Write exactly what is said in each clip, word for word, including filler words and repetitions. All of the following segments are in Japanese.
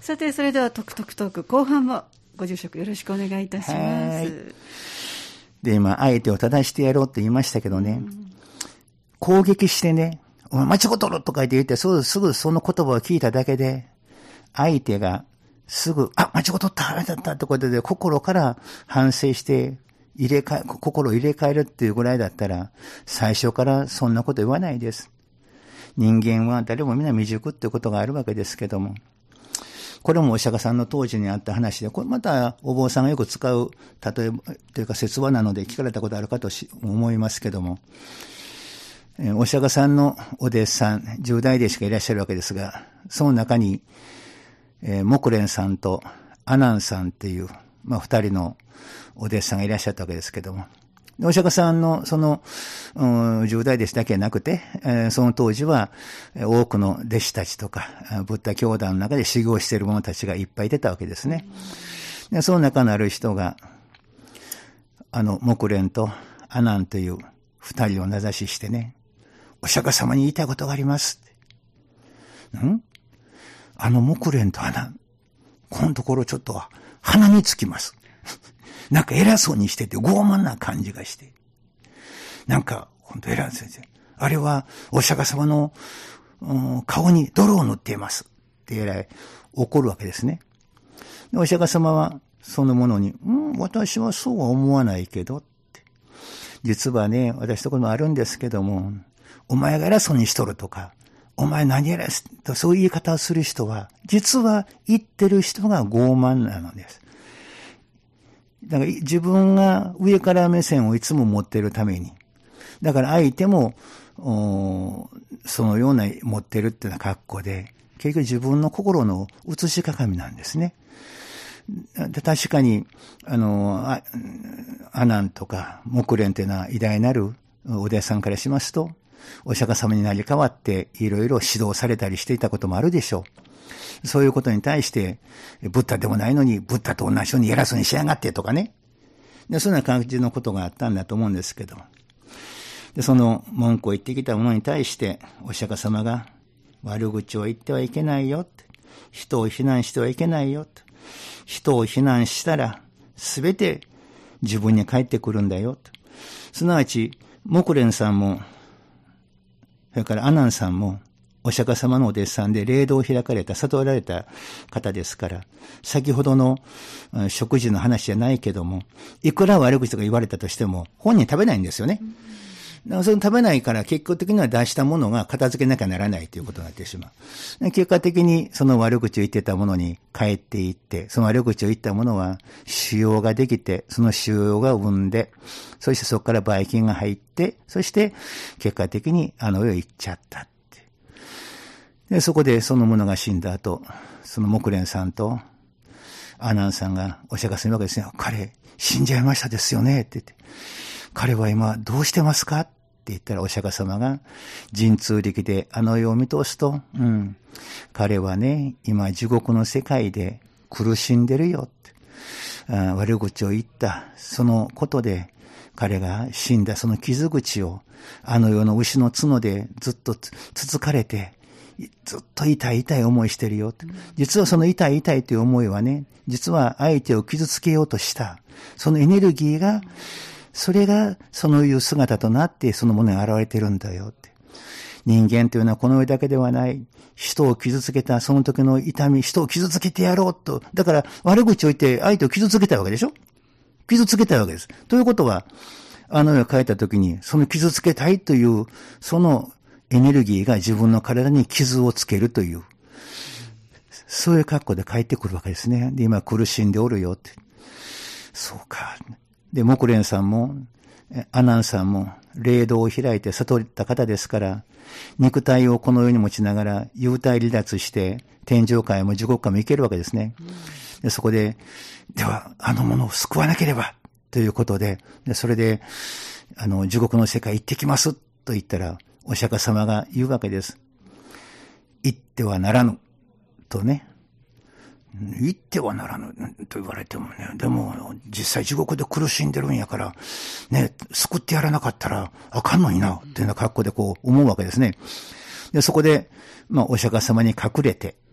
さて、それではトクトクトーク後半もご住職よろしくお願いいたします。 で、今、相手を正してやろうって言いましたけどね、うん、攻撃してね、お前間違っとるとか言って言って、すぐ、すぐその言葉を聞いただけで、相手がすぐ、あ、間違っとった、あれだったってことで、心から反省して、入れ替え、心を入れ替えるっていうぐらいだったら、最初からそんなこと言わないです。人間は誰も皆未熟っていうことがあるわけですけども、これもお釈迦さんの当時にあった話で、これまたお坊さんがよく使う、例えば、というか説話なので聞かれたことあるかと思いますけども、お釈迦さんのお弟子さん、十大弟子がいらっしゃるわけですが、その中に、えー、木蓮さんと阿南さんっていう、まあ二人のお弟子さんがいらっしゃったわけですけども、お釈迦さんのその、うん、十大弟子だけなくて、えー、その当時は多くの弟子たちとか、ブッダ教団の中で修行している者たちがいっぱい出たわけですね。でその中のある人が、あの、木蓮と阿南という二人を名指ししてね、お釈迦様に言いたいことがありますって。んあの木蓮と阿南、このところちょっと鼻につきます。なんか偉そうにしてて傲慢な感じがして。なんか、ほんと偉い先生。あれはお釈迦様の、うん、顔に泥を塗っています。ってえらい怒るわけですね。でお釈迦様はそのものに、うん、私はそうは思わないけどって。実はね、私ところもあるんですけども、お前が偉そうにしとるとか、お前何偉いとそういう言い方をする人は、実は言ってる人が傲慢なのです。だから自分が上から目線をいつも持っているために。だから相手も、そのような持ってるっていうような格好で、結局自分の心の写し鏡なんですね。で確かに、あの、あ阿南とか木蓮というのは偉大なるお弟子さんからしますと、お釈迦様になり変わっていろいろ指導されたりしていたこともあるでしょう。そういうことに対して、ブッダでもないのに、ブッダと同じように偉そうにしやがってとかね。で、そんな感じのことがあったんだと思うんですけど。で、その文句を言ってきた者に対して、お釈迦様が悪口を言ってはいけないよって。人を非難してはいけないよって。人を非難したら、すべて自分に返ってくるんだよって。すなわち、木蓮さんも、それから阿南さんも、お釈迦様のお弟子さんで霊道を開かれた、悟られた方ですから、先ほどの食事の話じゃないけども、いくら悪口とか言われたとしても、本人食べないんですよね。だからその食べないから結果的には出したものが片付けなきゃならないということになってしまう。結果的にその悪口を言ってたものに帰っていって、その悪口を言ったものは腫瘍ができて、その腫瘍が生んで、そしてそこからばい菌が入って、そして結果的にあの世へ行っちゃった。で、そこでその者が死んだ後、その木蓮さんと阿南さんがお釈迦様に言うわけですね。彼、死んじゃいましたですよねって言って。彼は今どうしてますかって言ったらお釈迦様が神通力であの世を見通すと、うん、彼はね、今地獄の世界で苦しんでるよって。あ悪口を言った、そのことで彼が死んだその傷口をあの世の牛の角でずっとつつかれて、ずっと痛い痛い思いしてるよ。実はその痛い痛いという思いはね、実は相手を傷つけようとした。そのエネルギーが、それがそのいう姿となってそのものに現れてるんだよって。人間というのはこの上だけではない。人を傷つけたその時の痛み、人を傷つけてやろうと。だから悪口を言って相手を傷つけたわけでしょ？傷つけたわけです。ということは、あの世を変えた時に、その傷つけたいという、そのエネルギーが自分の体に傷をつけるという、そういう格好で帰ってくるわけですね。で、今苦しんでおるよって。そうか。で、木蓮さんも、阿南さんも、霊道を開いて悟った方ですから、肉体をこの世に持ちながら、幽体離脱して、天上界も地獄界も行けるわけですね。でそこで、では、あの者を救わなければ、ということで、でそれで、あの、地獄の世界行ってきます、と言ったら、お釈迦様が言うわけです。行ってはならぬ。とね。行ってはならぬと言われてもね。でも、実際地獄で苦しんでるんやから、ね、救ってやらなかったらあかんのにな、っていうような格好でこう思うわけですね。で、そこで、まあ、お釈迦様に隠れて、 、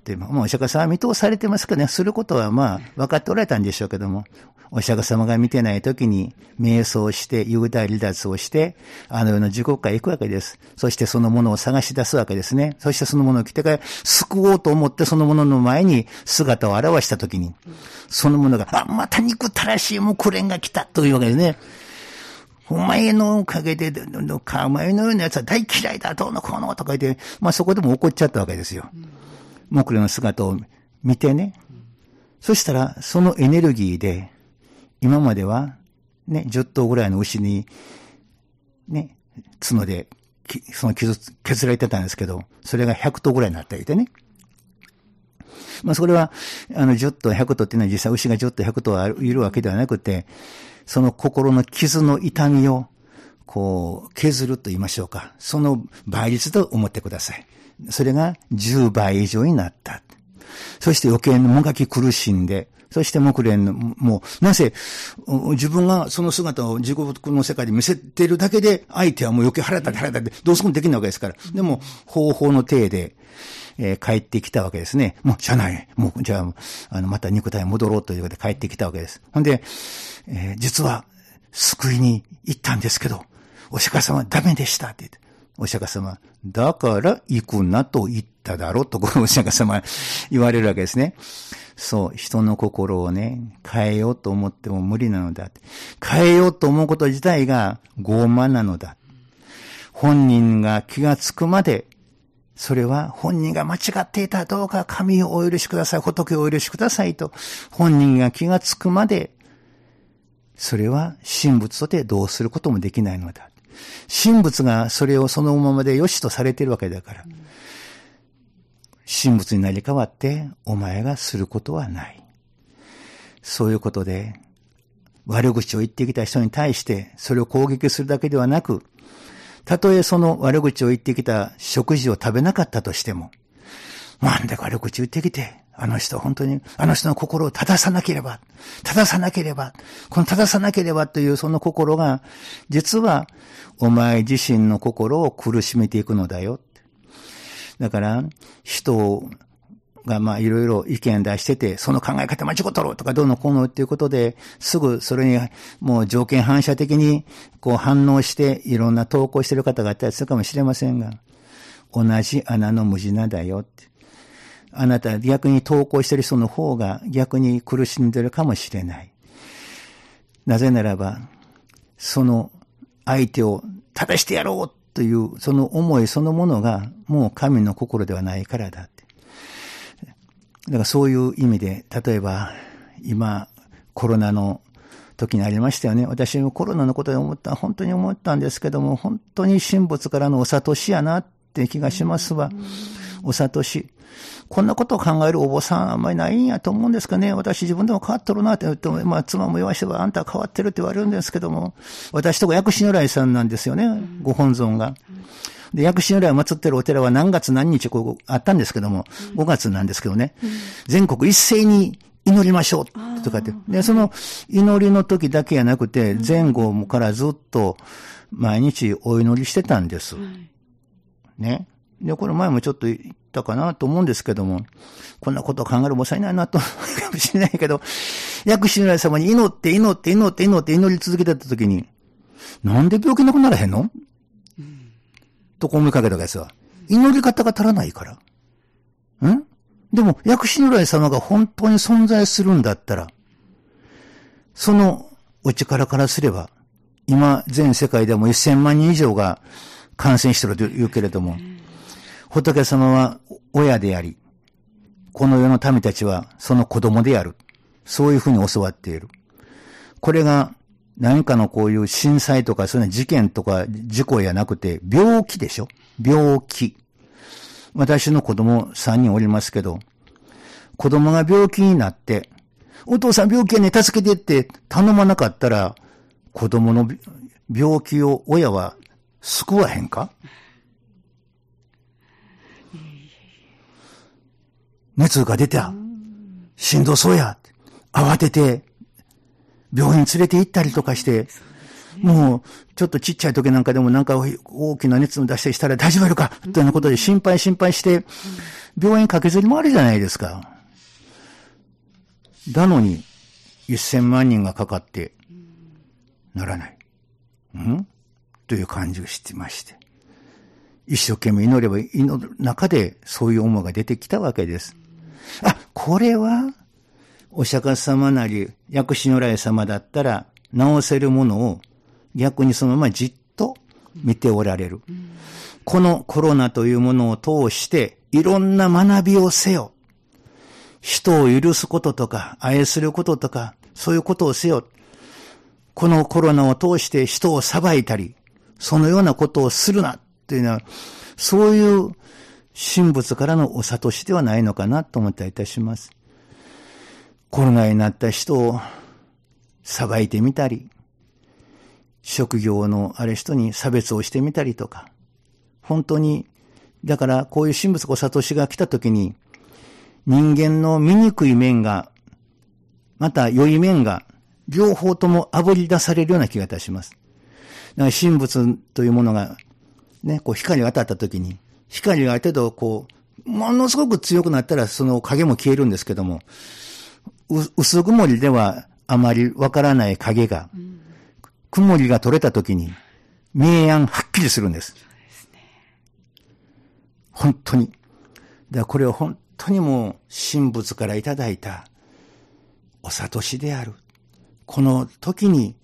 まあ、お釈迦様は見通されてますからね、することはまあ、分かっておられたんでしょうけども、お釈迦様が見てないときに、瞑想して、幽体離脱をして、あの世の地獄から行くわけです。そしてそのものを探し出すわけですね。そしてそのものを来てから、救おうと思ってそのものの前に姿を現したときに、そのものが、あ、また憎たらしい木蓮が来たというわけですね。お前のおかげで、お前のようなやつは大嫌いだ、どうのこうのとか言って、まあそこでも怒っちゃったわけですよ。木蓮の姿を見てね。そしたら、そのエネルギーで、今までは、ね、じゅっ頭ぐらいの牛に、ね、角で、その傷、削られてたんですけど、それがひゃく頭ぐらいになっていてね。まあ、それは、あの、じゅっ頭、ひゃく頭っていうのは実際牛がじゅっ頭、ひゃく頭いるわけではなくて、その心の傷の痛みを、こう、削ると言いましょうか。その倍率と思ってください。それがじゅうばい以上になった。そして余計にもがき苦しんで、そして木蓮の、もう、なぜ、自分がその姿を地獄の世界で見せているだけで、相手はもう余計腹立って腹立って、どうするもできないわけですから。でも、方法の体で、えー、帰ってきたわけですね。もう、じゃない。もう、じゃあ、あの、また肉体に戻ろうということで帰ってきたわけです。ほんで、えー、実は、救いに行ったんですけど、お釈迦様はダメでしたって言って。お釈迦様、だから行くなと言っただろうと、このお釈迦様言われるわけですね。そう、人の心をね、変えようと思っても無理なのだ。変えようと思うこと自体が傲慢なのだ。本人が気がつくまで、それは本人が間違っていたらどうか神をお許しください、仏をお許しくださいと、本人が気がつくまで、それは神仏とてどうすることもできないのだ。神仏がそれをそのままで良しとされているわけだから。神仏になり変わってお前がすることはない。そういうことで悪口を言ってきた人に対してそれを攻撃するだけではなく、たとえその悪口を言ってきた食事を食べなかったとしても、なんで悪口言ってきて、あの人本当に、あの人の心を正さなければ、正さなければ、この正さなければというその心が、実はお前自身の心を苦しめていくのだよ。だから、人がまあいろいろ意見出してて、その考え方間違っとるとかどうのこうのっていうことで、すぐそれにもう条件反射的にこう反応していろんな投稿している方があったりするかもしれませんが、同じ穴の無地なだよって。あなた逆に投稿している人の方が逆に苦しんでいるかもしれない。なぜならば、その相手を正してやろうというその思いそのものがもう神の心ではないからだって。だからそういう意味で、例えば今コロナの時にありましたよね。私もコロナのことで思った、本当に思ったんですけども、本当に神仏からのお諭しやなって気がしますわ。お諭し。こんなことを考えるお坊さんあんまりないんやと思うんですかね。私自分でも変わっとるなって言うと、まあ妻も言わしてばあんたは変わってるって言われるんですけども、私とこ薬師如来さんなんですよね、ご本尊が。で、薬師如来を祀ってるお寺は何月何日こうあったんですけども、ごがつなんですけどね、全国一斉に祈りましょうとかって。で、その祈りの時だけやなくて、前後からずっと毎日お祈りしてたんです。ね。で、これ前もちょっと言ったかなと思うんですけども、こんなことを考えるお坊さんいないなと思うかもしれないけど、薬師如来様に祈って祈って祈って祈って祈り続けてた時に、なんで病気なくならへんの、うん、と思いかけたわけですよ。祈り方が足らないから。んでも、薬師如来様が本当に存在するんだったら、そのお力からすれば、今、全世界でもせんまんにん以上が感染していると言うけれども、仏様は親であり、この世の民たちはその子供である。そういうふうに教わっている。これが何かのこういう震災とかそういう事件とか事故やなくて病気でしょ？病気。私の子供さんにんおりますけど、子供が病気になって、お父さん病気やね、助けてって頼まなかったら、子供の病気を親は救わへんか？熱が出た。しんどそうや。慌てて病院連れて行ったりとかして、 もう、ちょっとちっちゃい時なんかでもなんか大きな熱を出したりしたら大丈夫やるかというようなことで心配心配して、病院駆けずりもあるじゃないですか。だのに、せんまんにんがかかって、ならない。んという感じがしてまして。一生懸命祈れば祈る中でそういう思いが出てきたわけです。あ、これは、お釈迦様なり、薬師如来様だったら、治せるものを逆にそのままじっと見ておられる。このコロナというものを通して、いろんな学びをせよ。人を許すこととか、愛することとか、そういうことをせよ。このコロナを通して人を裁いたり、そのようなことをするな、というのは、そういう神仏からのお諭しではないのかなと思ったりいたします。コロナになった人を裁いてみたり、職業のある人に差別をしてみたりとか、本当に、だからこういう神仏お諭しが来たときに、人間の醜い面が、また良い面が、両方とも炙り出されるような気がいたします。だから神仏というものが、ね、こう光が当たったときに、光がある程度こう、ものすごく強くなったらその影も消えるんですけども、薄曇りではあまりわからない影が、うん、曇りが取れたときに、明暗はっきりするんです。そうですね。本当に。だからこれは本当にもう神仏からいただいたお諭しである。この時に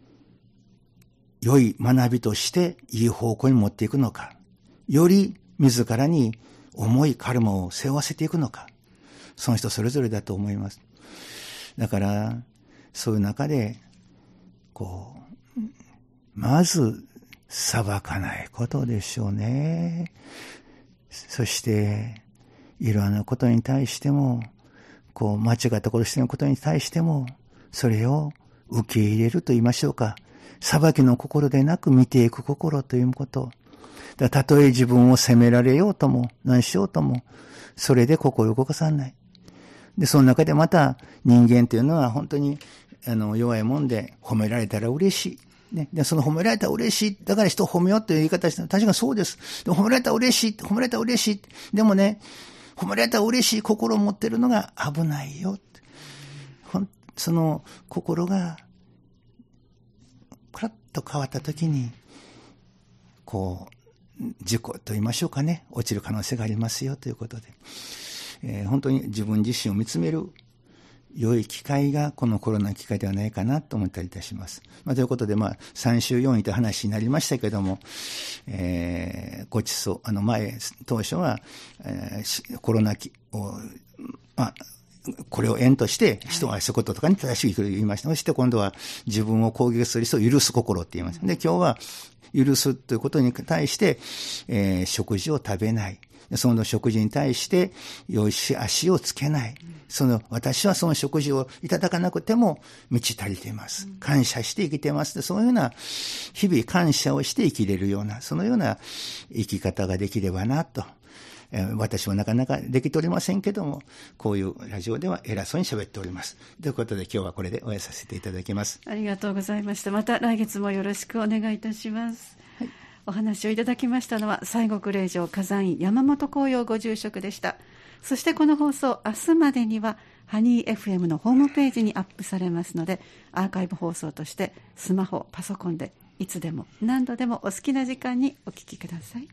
良い学びとしていい方向に持っていくのか、より自らに重いカルマを背負わせていくのか、その人それぞれだと思います。だからそういう中でこうまず裁かないことでしょうね。そしていろんなことに対してもこう間違ったことしてのことに対してもそれを受け入れると言いましょうか。裁きの心でなく見ていく心ということ。だたとえ自分を責められようとも何しようともそれで心を動かさない。で、その中でまた人間というのは本当にあの弱いもんで褒められたら嬉しい。ね、でその褒められたら嬉しい。だから人を褒めようという言い方して確かにそうです。でも褒められたら嬉しい。褒められたら嬉しい。でもね、褒められたら嬉しい心を持っているのが危ないよ。ほんその心がクラッと変わったときにこう事故と言いましょうかね、落ちる可能性がありますよということで、えー、本当に自分自身を見つめる良い機会がこのコロナ機会ではないかなと思ったりいたします。まあ、ということで、まあ、さん週よん位という話になりましたけれども、えー、ごちそう、あの前、当初は、えー、コロナ期を、まあ、これを縁として人を愛することとかに正しく言いました。そして今度は自分を攻撃する人を許す心って言います。で、今日は許すということに対して、えー、食事を食べない。その食事に対して良い足をつけない。その私はその食事をいただかなくても満ち足りています。感謝して生きています。そういうような日々感謝をして生きれるようなそのような生き方ができればなと。私もなかなかできておりませんけども、こういうラジオでは偉そうに喋っております。ということで今日はこれで終えさせていただきます。 ありがとうございました。また来月もよろしくお願いいたします。はい、お話をいただきましたのは西国霊場火山院山本光陽ご住職でした。そしてこの放送明日までにはハニー エフエム のホームページにアップされますので、アーカイブ放送としてスマホパソコンでいつでも何度でもお好きな時間にお聞きください。